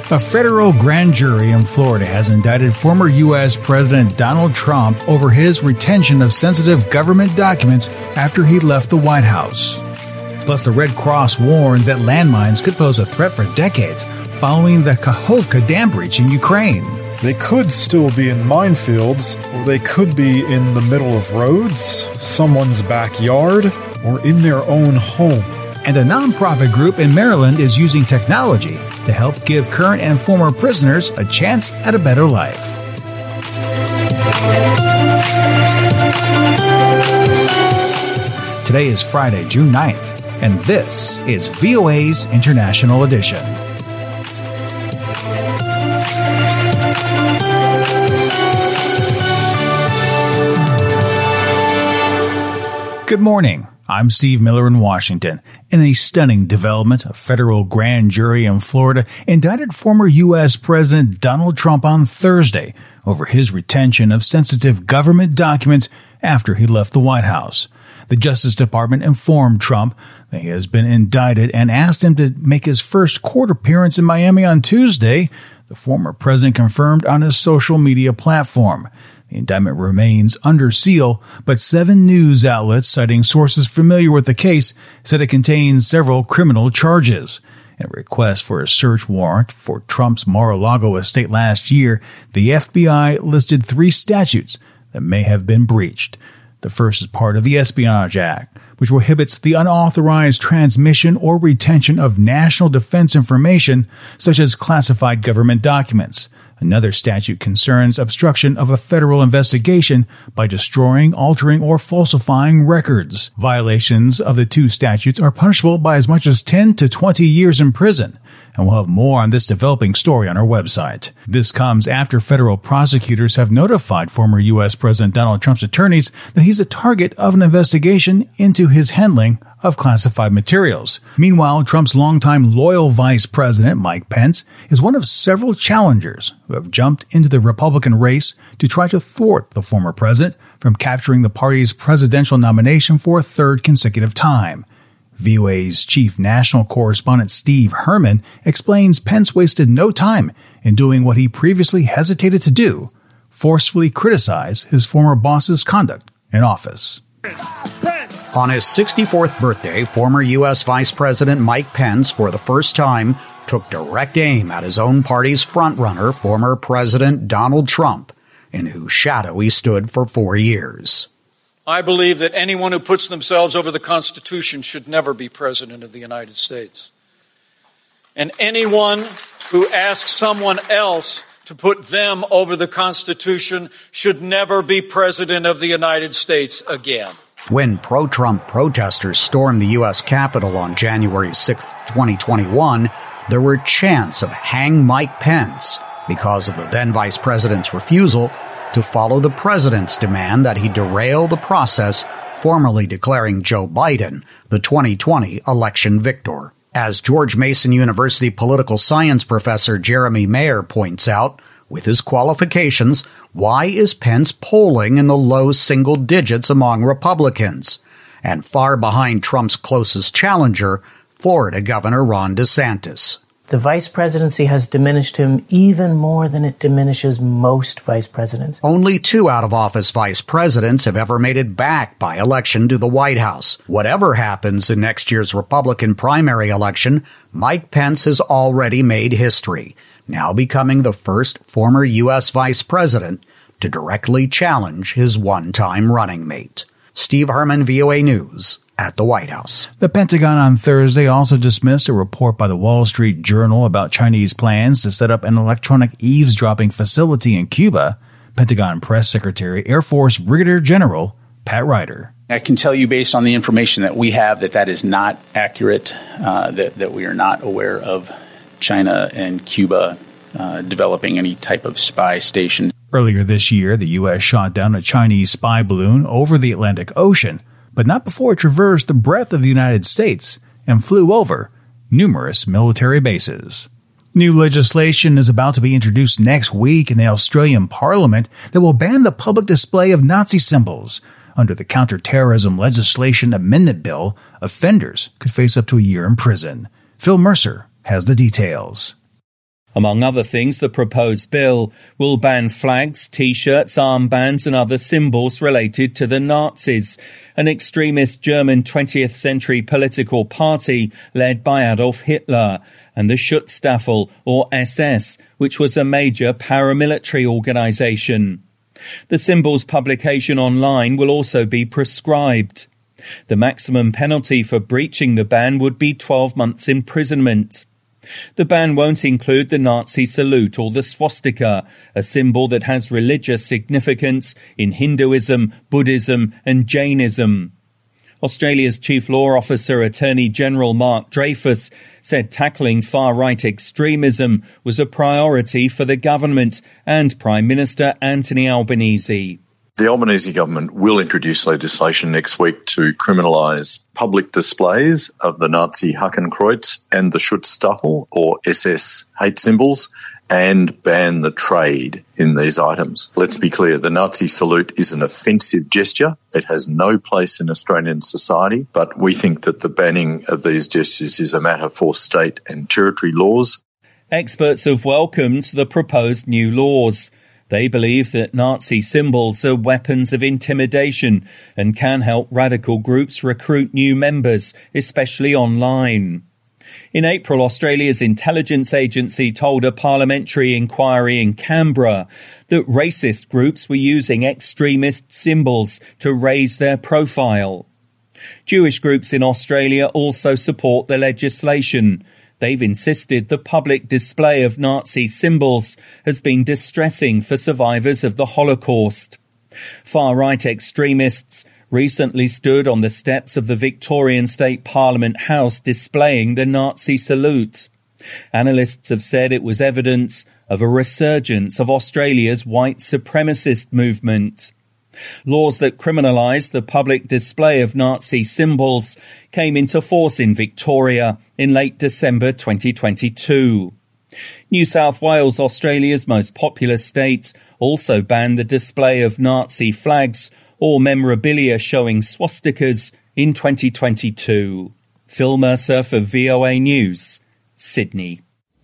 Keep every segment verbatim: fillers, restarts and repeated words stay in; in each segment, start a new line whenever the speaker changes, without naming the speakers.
A federal grand jury in Florida has indicted former U S President Donald Trump over his retention of sensitive government documents after he left the White House. Plus, the Red Cross warns that landmines could pose a threat for decades following the Kakhovka dam breach in Ukraine.
They could still be in minefields, or they could be in the middle of roads, someone's backyard, or in their own home.
And a nonprofit group in Maryland is using technology to help give current and former prisoners a chance at a better life. Today is Friday, June ninth, and this is V O A's International Edition. Good morning. I'm Steve Miller in Washington. In a stunning development, a federal grand jury in Florida indicted former U S President Donald Trump on Thursday over his retention of sensitive government documents after he left the White House. The Justice Department informed Trump that he has been indicted and asked him to make his first court appearance in Miami on Tuesday, the former president confirmed on his social media platform. The indictment remains under seal, but seven news outlets, citing sources familiar with the case, said it contains several criminal charges. In a request for a search warrant for Trump's Mar-a-Lago estate last year, the F B I listed three statutes that may have been breached. The first is part of the Espionage Act, which prohibits the unauthorized transmission or retention of national defense information, such as classified government documents. Another statute concerns obstruction of a federal investigation by destroying, altering, or falsifying records. Violations of the two statutes are punishable by as much as ten to twenty years in prison. And we'll have more on this developing story on our website. This comes after federal prosecutors have notified former U S President Donald Trump's attorneys that he's a target of an investigation into his handling of classified materials. Meanwhile, Trump's longtime loyal vice president, Mike Pence, is one of several challengers who have jumped into the Republican race to try to thwart the former president from capturing the party's presidential nomination for a third consecutive time. V O A's chief national correspondent Steve Herman explains Pence wasted no time in doing what he previously hesitated to do, forcefully criticize his former boss's conduct in office.
On his sixty-fourth birthday, former U S Vice President Mike Pence, for the first time, took direct aim at his own party's frontrunner, former President Donald Trump, in whose shadow he stood for four years.
I believe that anyone who puts themselves over the Constitution should never be President of the United States. And anyone who asks someone else to put them over the Constitution should never be President of the United States again.
When pro-Trump protesters stormed the U S Capitol on January sixth, twenty twenty-one, there were chants of "Hang Mike Pence" because of the then Vice President's refusal to follow the President's demand that he derail the process, formally declaring Joe Biden the twenty twenty election victor. As George Mason University political science professor Jeremy Mayer points out, with his qualifications, why is Pence polling in the low single digits among Republicans, and far behind Trump's closest challenger, Florida Governor Ron DeSantis?
The vice presidency has diminished him even more than it diminishes most vice presidents.
Only two out-of-office vice presidents have ever made it back by election to the White House. Whatever happens in next year's Republican primary election, Mike Pence has already made history, now becoming the first former U S vice president to directly challenge his one-time running mate. Steve Herman, V O A News, at the White House.
The Pentagon on Thursday also dismissed a report by the Wall Street Journal about Chinese plans to set up an electronic eavesdropping facility in Cuba. Pentagon Press Secretary, Air Force Brigadier General Pat Ryder.
I can tell you based on the information that we have that that is not accurate, uh, that, that we are not aware of China and Cuba uh, developing any type of spy station.
Earlier this year, the U S shot down a Chinese spy balloon over the Atlantic Ocean, but not before it traversed the breadth of the United States and flew over numerous military bases. New legislation is about to be introduced next week in the Australian Parliament that will ban the public display of Nazi symbols. Under the Counterterrorism Legislation Amendment Bill, offenders could face up to a year in prison. Phil Mercer has the details.
Among other things, the proposed bill will ban flags, T-shirts, armbands and other symbols related to the Nazis, an extremist German twentieth century political party led by Adolf Hitler, and the Schutzstaffel, or S S, which was a major paramilitary organization. The symbol's publication online will also be prescribed. The maximum penalty for breaching the ban would be twelve months imprisonment. The ban won't include the Nazi salute or the swastika, a symbol that has religious significance in Hinduism, Buddhism and Jainism. Australia's Chief Law Officer, Attorney General Mark Dreyfus, said tackling far-right extremism was a priority for the government and Prime Minister Anthony Albanese.
The Albanese government will introduce legislation next week to criminalise public displays of the Nazi Hakenkreuz and the Schutzstaffel, or S S, hate symbols, and ban the trade in these items. Let's be clear, the Nazi salute is an offensive gesture. It has no place in Australian society, but we think that the banning of these gestures is a matter for state and territory laws.
Experts have welcomed the proposed new laws. They believe that Nazi symbols are weapons of intimidation and can help radical groups recruit new members, especially online. In April, Australia's intelligence agency told a parliamentary inquiry in Canberra that racist groups were using extremist symbols to raise their profile. Jewish groups in Australia also support the legislation. They've insisted the public display of Nazi symbols has been distressing for survivors of the Holocaust. Far-right extremists recently stood on the steps of the Victorian State Parliament House displaying the Nazi salute. Analysts have said it was evidence of a resurgence of Australia's white supremacist movement. Laws that criminalise the public display of Nazi symbols came into force in Victoria in late December twenty twenty-two. New South Wales, Australia's most populous state, also banned the display of Nazi flags or memorabilia showing swastikas in twenty twenty-two. Phil Mercer for V O A News, Sydney.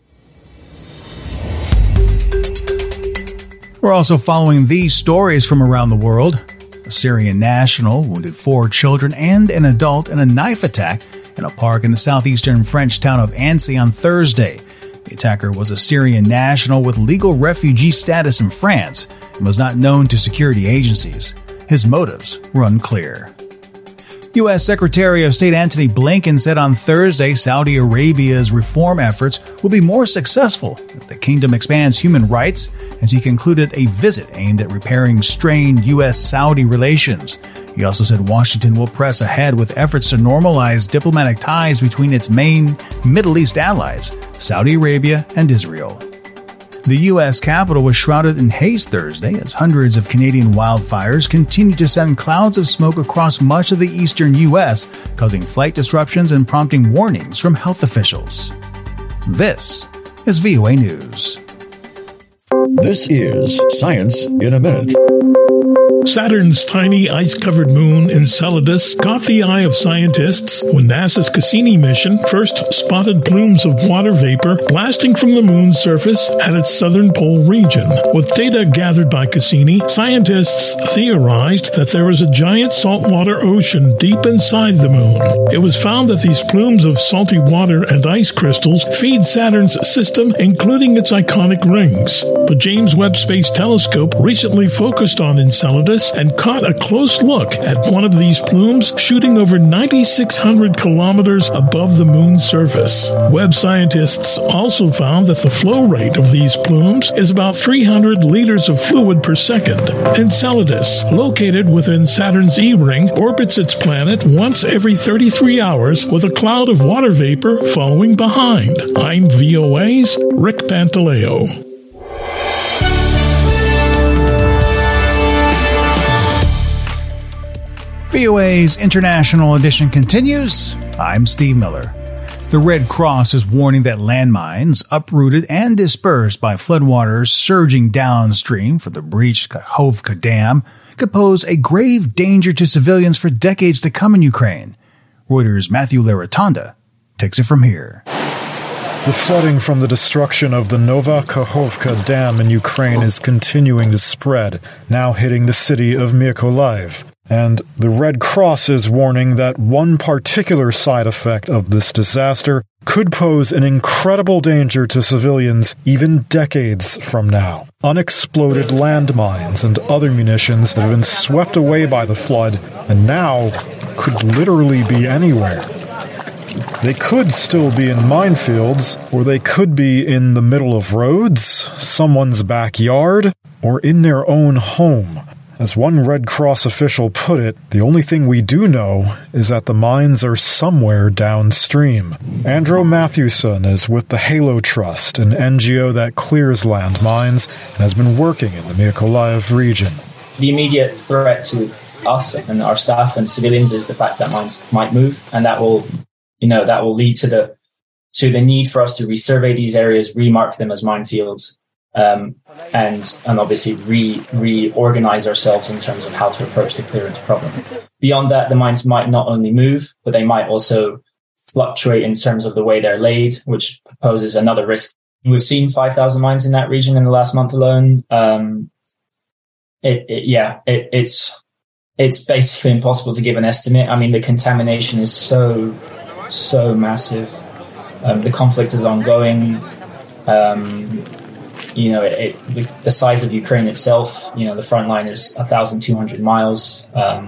We're also following these stories from around the world. A Syrian national wounded four children and an adult in a knife attack in a park in the southeastern French town of Annecy on Thursday. The attacker was a Syrian national with legal refugee status in France and was not known to security agencies. His motives were unclear. U S Secretary of State Antony Blinken said on Thursday Saudi Arabia's reform efforts will be more successful if the kingdom expands human rights, as he concluded a visit aimed at repairing strained U S Saudi relations. He also said Washington will press ahead with efforts to normalize diplomatic ties between its main Middle East allies, Saudi Arabia and Israel. The U S Capitol was shrouded in haze Thursday as hundreds of Canadian wildfires continue to send clouds of smoke across much of the eastern U S, causing flight disruptions and prompting warnings from health officials. This is V O A News.
This is Science in a Minute.
Saturn's tiny ice-covered moon Enceladus caught the eye of scientists when NASA's Cassini mission first spotted plumes of water vapor blasting from the moon's surface at its southern pole region. With data gathered by Cassini, scientists theorized that there is a giant saltwater ocean deep inside the moon. It was found that these plumes of salty water and ice crystals feed Saturn's system, including its iconic rings. The James Webb Space Telescope recently focused on Enceladus and caught a close look at one of these plumes shooting over nine thousand six hundred kilometers above the moon's surface. Webb scientists also found that the flow rate of these plumes is about three hundred liters of fluid per second. Enceladus, located within Saturn's E-ring, orbits its planet once every thirty-three hours with a cloud of water vapor following behind. I'm V O A's Rick Pantaleo.
V O A's International Edition continues. I'm Steve Miller. The Red Cross is warning that landmines, uprooted and dispersed by floodwaters surging downstream from the breached Kakhovka Dam, could pose a grave danger to civilians for decades to come in Ukraine. Reuters' Matthew Laratonda takes it from here.
The flooding from the destruction of the Nova Kakhovka Dam in Ukraine is continuing to spread, now hitting the city of Mykolaiv. And the Red Cross is warning that one particular side effect of this disaster could pose an incredible danger to civilians even decades from now. Unexploded landmines and other munitions that have been swept away by the flood and now could literally be anywhere. They could still be in minefields, or they could be in the middle of roads, someone's backyard, or in their own home. As one Red Cross official put it, the only thing we do know is that the mines are somewhere downstream. Andrew Matthewson is with the Halo Trust, an N G O that clears landmines and has been working in the Mykolaiv region.
The immediate threat to us and our staff and civilians is the fact that mines might move, and that will, you know, that will lead to the to the need for us to resurvey these areas, remark them as minefields. Um, and and obviously re reorganize ourselves in terms of how to approach the clearance problem. Beyond that, the mines might not only move, but they might also fluctuate in terms of the way they're laid, which poses another risk. We've seen five thousand mines in that region in the last month alone. Um, it, it, yeah, it, it's it's basically impossible to give an estimate. I mean, the contamination is so so massive. Um, the conflict is ongoing. Um, You know, it, it, the size of Ukraine itself, you know, the front line is one thousand two hundred miles. Um,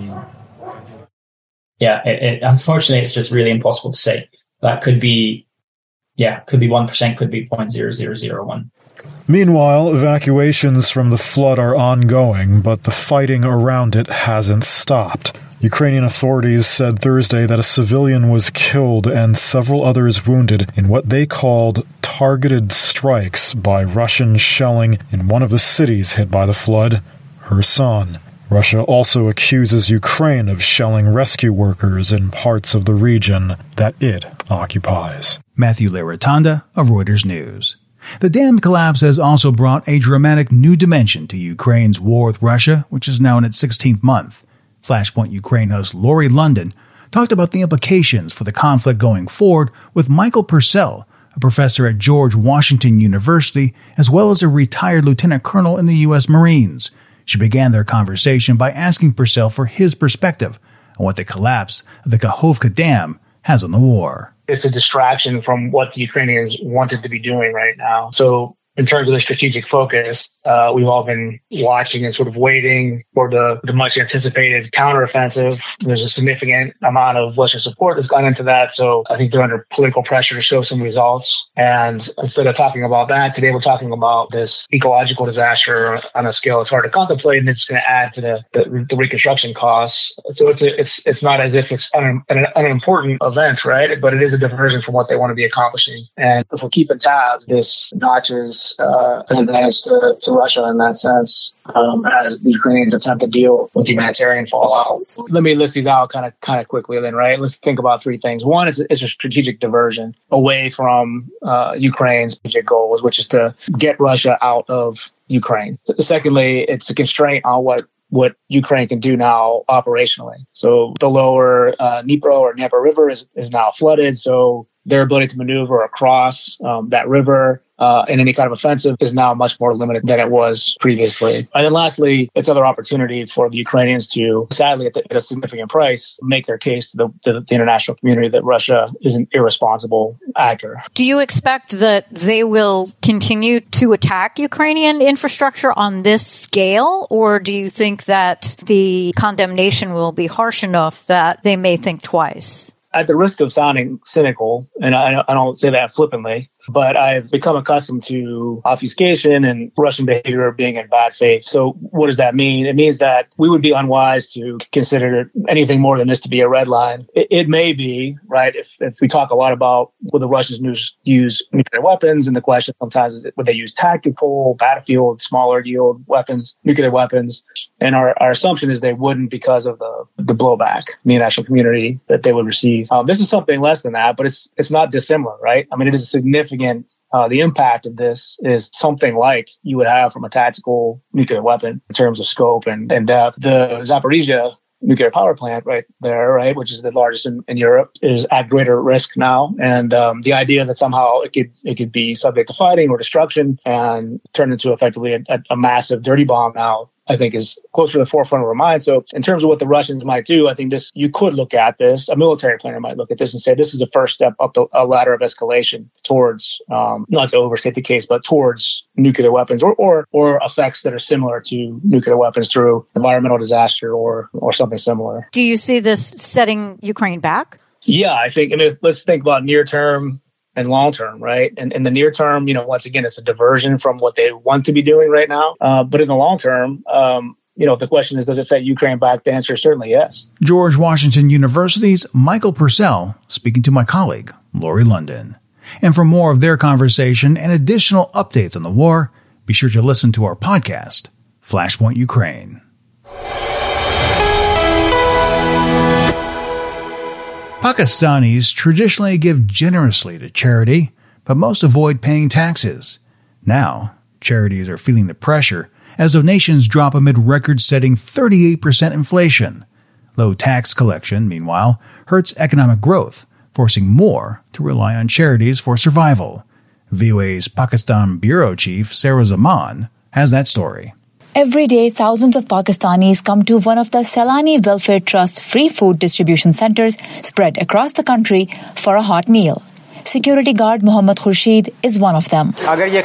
yeah, it, it, unfortunately, it's just really impossible to say. That could be, yeah, could be one percent, could be zero point zero zero zero one.
Meanwhile, evacuations from the flood are ongoing, but the fighting around it hasn't stopped. Ukrainian authorities said Thursday that a civilian was killed and several others wounded in what they called targeted strikes by Russian shelling in one of the cities hit by the flood, Kherson. Russia also accuses Ukraine of shelling rescue workers in parts of the region that it occupies.
Matthew Larotonda of Reuters News. The dam collapse has also brought a dramatic new dimension to Ukraine's war with Russia, which is now in its sixteenth month. Flashpoint Ukraine host Laurie London talked about the implications for the conflict going forward with Michael Purcell, a professor at George Washington University, as well as a retired lieutenant colonel in the U S Marines. She began their conversation by asking Purcell for his perspective on what the collapse of the Kakhovka Dam has on the war.
It's a distraction from what the Ukrainians wanted to be doing right now. So in terms of the strategic focus, uh, we've all been watching and sort of waiting for the, the much anticipated counteroffensive. There's a significant amount of Western support that's gone into that. So I think they're under political pressure to show some results. And instead of talking about that, today we're talking about this ecological disaster on a scale it's hard to contemplate, and it's going to add to the, the, the reconstruction costs. So it's a, it's it's not as if it's un, an unimportant event, right? But it is a diversion from what they want to be accomplishing. And if we're keeping tabs, this notches Uh, an advantage to, to Russia in that sense, um, as the Ukrainians attempt to deal with the humanitarian fallout. Let me list these out kind of kind of quickly then, right? Let's think about three things. One is, is a strategic diversion away from uh, Ukraine's strategic goals, which is to get Russia out of Ukraine. Secondly, it's a constraint on what what Ukraine can do now operationally. So the lower uh, Dnipro or Dnieper River is, is now flooded, so their ability to maneuver across um, that river uh, in any kind of offensive is now much more limited than it was previously. And then lastly, it's another opportunity for the Ukrainians to, sadly, at, the, at a significant price, make their case to the, to the international community that Russia is an irresponsible actor.
Do you expect that they will continue to attack Ukrainian infrastructure on this scale, or do you think that the condemnation will be harsh enough that they may think twice?
At the risk of sounding cynical, and I, I don't say that flippantly, but I've become accustomed to obfuscation and Russian behavior being in bad faith. So what does that mean? It means that we would be unwise to consider anything more than this to be a red line. It, it may be, right, if, if we talk a lot about will the Russians use nuclear weapons, and the question sometimes is would they use tactical, battlefield, smaller yield weapons, nuclear weapons? And our, our assumption is they wouldn't because of the, the blowback in the international community that they would receive. Um, this is something less than that, but it's it's not dissimilar, right? I mean, it is a significant Uh, the impact of this is something like you would have from a tactical nuclear weapon in terms of scope and, and depth. The Zaporizhia nuclear power plant right there, right, which is the largest in, in Europe, is at greater risk now. And um, the idea that somehow it could it could be subject to fighting or destruction and turn into effectively a, a massive dirty bomb now, I think is closer to the forefront of our mind. So in terms of what the Russians might do, I think this, you could look at this, a military planner might look at this and say, this is the first step up the, a ladder of escalation towards, um, not to overstate the case, but towards nuclear weapons or, or, or effects that are similar to nuclear weapons through environmental disaster or, or something similar.
Do you see this setting Ukraine back?
Yeah, I think, I mean, let's think about near term and long term, right? And in the near term, you know, once again, it's a diversion from what they want to be doing right now. Uh, but in the long term, um, you know, the question is, does it set Ukraine back? The answer is certainly yes.
George Washington University's Michael Purcell speaking to my colleague, Lori London. And for more of their conversation and additional updates on the war, be sure to listen to our podcast, Flashpoint Ukraine. Pakistanis traditionally give generously to charity, but most avoid paying taxes. Now, charities are feeling the pressure as donations drop amid record-setting thirty-eight percent inflation. Low tax collection, meanwhile, hurts economic growth, forcing more to rely on charities for survival. V O A's Pakistan Bureau Chief Sarah Zaman has that story.
Every day, thousands of Pakistanis come to one of the Salani Welfare Trust free food distribution centers spread across the country for a hot meal. Security guard Muhammad Khurshid is one of them.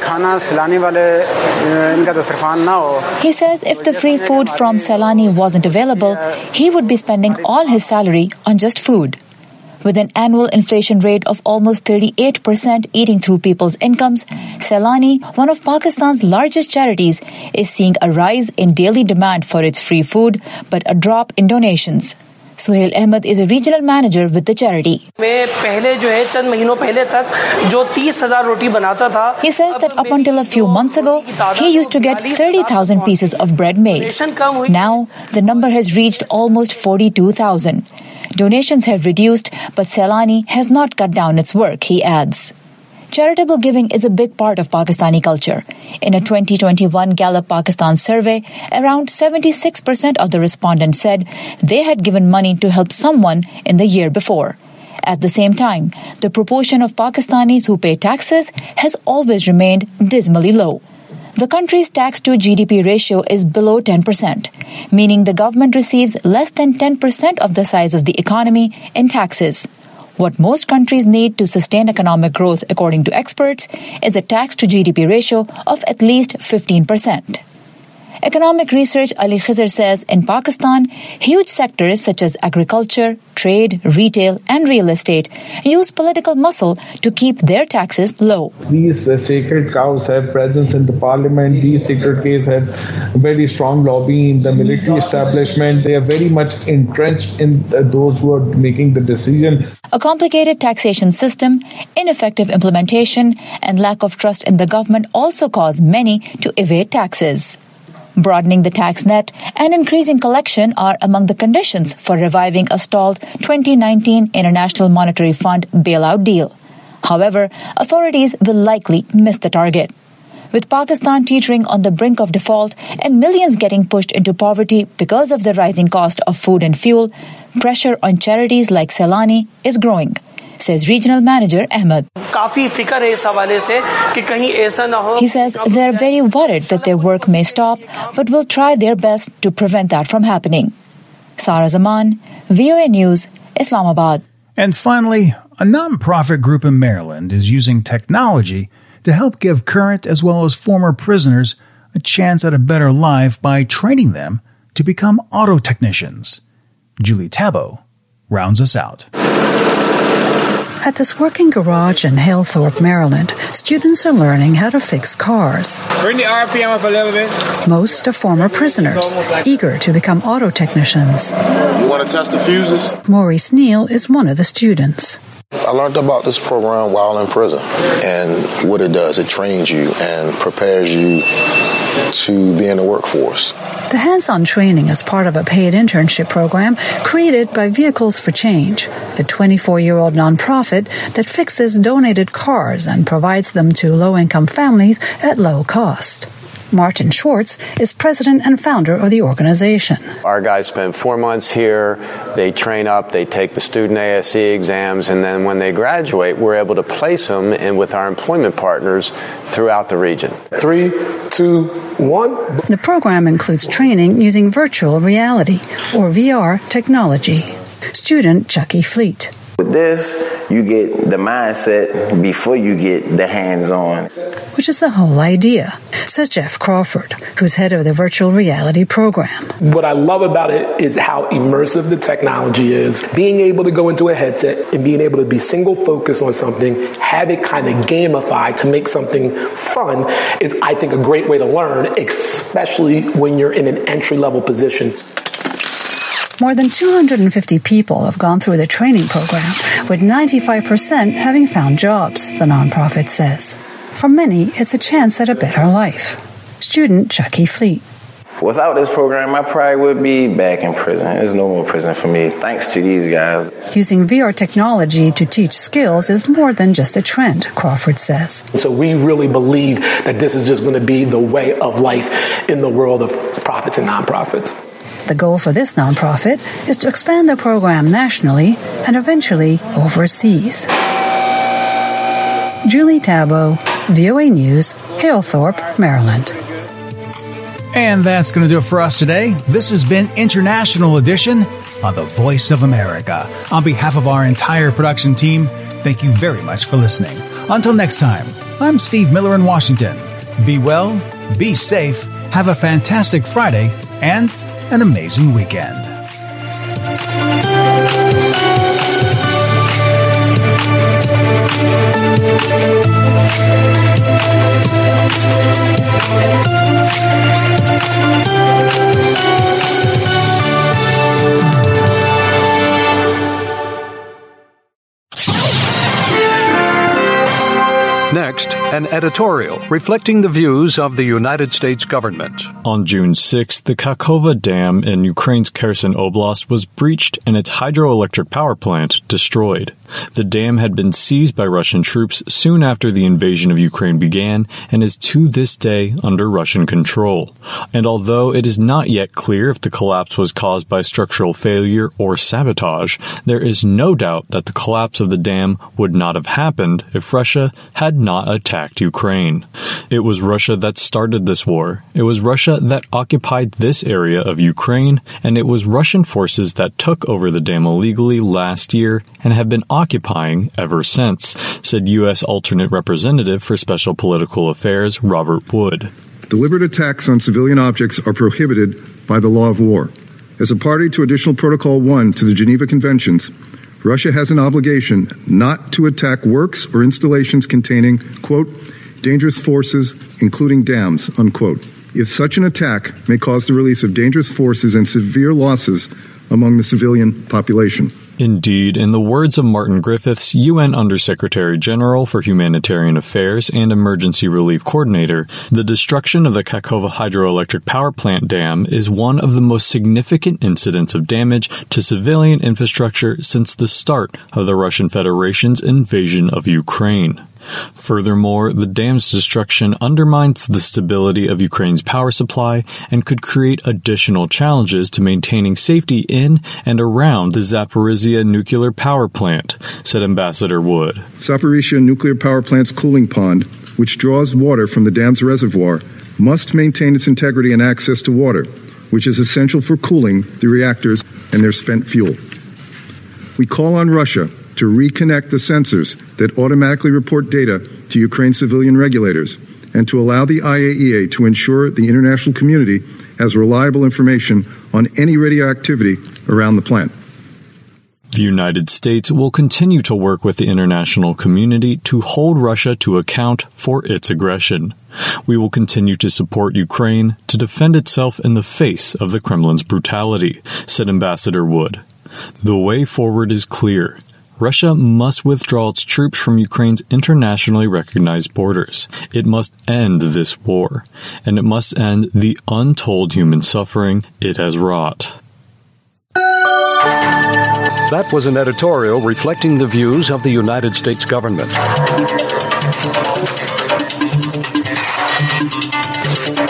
He says if the free food from Salani wasn't available, he would be spending all his salary on just food. With an annual inflation rate of almost thirty-eight percent eating through people's incomes, Salani, one of Pakistan's largest charities, is seeing a rise in daily demand for its free food, but a drop in donations. Suhail Ahmed is a regional manager with the charity. He says that up until a few months ago, he used to get thirty thousand pieces of bread made. Now, the number has reached almost forty-two thousand. Donations have reduced, but Salani has not cut down its work, he adds. Charitable giving is a big part of Pakistani culture. In a twenty twenty-one Gallup Pakistan survey, around seventy-six percent of the respondents said they had given money to help someone in the year before. At the same time, the proportion of Pakistanis who pay taxes has always remained dismally low. The country's tax-to-G D P ratio is below ten percent, meaning the government receives less than ten percent of the size of the economy in taxes. What most countries need to sustain economic growth, according to experts, is a tax-to-G D P ratio of at least fifteen percent. Economic research Ali Khizr says in Pakistan, huge sectors such as agriculture, trade, retail, and real estate use political muscle to keep their taxes low.
These uh, sacred cows have presence in the parliament. These secretaries have very strong lobby in the military establishment. They are very much entrenched in uh, those who are making the decision.
A complicated taxation system, ineffective implementation, and lack of trust in the government also cause many to evade taxes. Broadening the tax net and increasing collection are among the conditions for reviving a stalled twenty nineteen International Monetary Fund bailout deal. However, authorities will likely miss the target. With Pakistan teetering on the brink of default and millions getting pushed into poverty because of the rising cost of food and fuel, pressure on charities like Salani is growing, says regional manager Ahmed. He says they're very worried that their work may stop, but will try their best to prevent that from happening. Sarah Zaman, V O A News, Islamabad.
And finally, a nonprofit group in Maryland is using technology to help give current as well as former prisoners a chance at a better life by training them to become auto technicians. Julie Tabo rounds us out.
At this working garage in Halethorpe, Maryland, students are learning how to fix cars.
Bring the R P M up a little bit.
Most are former prisoners, eager to become auto technicians.
You want to test the fuses?
Maurice Neal is one of the students.
I learned about this program while in prison, and what it does, it trains you and prepares you to be in the workforce.
The hands-on training is part of a paid internship program created by Vehicles for Change, a twenty-four-year-old nonprofit that fixes donated cars and provides them to low-income families at low cost. Martin Schwartz is president and founder of the organization.
Our guys spend four months here, they train up, they take the student A S E exams, and then when they graduate, we're able to place them in with our employment partners throughout the region.
Three, two, one.
The program includes training using virtual reality, or V R technology. Student Chucky Fleet.
With this, you get the mindset before you get the hands-on.
Which is the whole idea, says Jeff Crawford, who's head of the virtual reality program.
What I love about it is how immersive the technology is. Being able to go into a headset and being able to be single focused on something, have it kind of gamified to make something fun is, I think, a great way to learn, especially when you're in an entry-level position.
More than two hundred fifty people have gone through the training program, with ninety-five percent having found jobs, the nonprofit says. For many, it's a chance at a better life. Student Chucky Fleet.
Without this program, I probably would be back in prison. There's no more prison for me, thanks to these guys.
Using V R technology to teach skills is more than just a trend, Crawford says.
So we really believe that this is just going to be the way of life in the world of profits and nonprofits.
The goal for this nonprofit is to expand the program nationally and eventually overseas. Julie Tabo, V O A News, Halethorpe, Maryland.
And that's going to do it for us today. This has been International Edition on the Voice of America. On behalf of our entire production team, thank you very much for listening. Until next time, I'm Steve Miller in Washington. Be well, be safe, have a fantastic Friday, and an amazing weekend.
Next, an editorial reflecting the views of the United States government.
On June sixth, the Kakhovka Dam in Ukraine's Kherson Oblast was breached and its hydroelectric power plant destroyed. The dam had been seized by Russian troops soon after the invasion of Ukraine began and is to this day under Russian control. And although it is not yet clear if the collapse was caused by structural failure or sabotage, there is no doubt that the collapse of the dam would not have happened if Russia had not attacked Ukraine. It was Russia that started this war. It was Russia that occupied this area of Ukraine, and it was Russian forces that took over the dam illegally last year and have been occupying ever since, said U S alternate representative for special political affairs Robert Wood.
Deliberate attacks on civilian objects are prohibited by the law of war. As a party to Additional Protocol one to the Geneva Conventions, Russia has an obligation not to attack works or installations containing, quote, dangerous forces, including dams, unquote, if such an attack may cause the release of dangerous forces and severe losses among the civilian population.
Indeed, in the words of Martin Griffiths, U N Undersecretary General for Humanitarian Affairs and Emergency Relief Coordinator, the destruction of the Kakhovka hydroelectric power plant dam is one of the most significant incidents of damage to civilian infrastructure since the start of the Russian Federation's invasion of Ukraine. Furthermore, the dam's destruction undermines the stability of Ukraine's power supply and could create additional challenges to maintaining safety in and around the Zaporizhzhia nuclear power plant, said Ambassador Wood.
Zaporizhzhia nuclear power plant's cooling pond, which draws water from the dam's reservoir, must maintain its integrity and access to water, which is essential for cooling the reactors and their spent fuel. We call on Russia to reconnect the sensors that automatically report data to Ukraine civilian regulators and to allow the I A E A to ensure the international community has reliable information on any radioactivity around the plant.
The United States will continue to work with the international community to hold Russia to account for its aggression. We will continue to support Ukraine to defend itself in the face of the Kremlin's brutality, said Ambassador Wood. The way forward is clear. Russia must withdraw its troops from Ukraine's internationally recognized borders. It must end this war, and it must end the untold human suffering it has wrought.
That was an editorial reflecting the views of the United States government.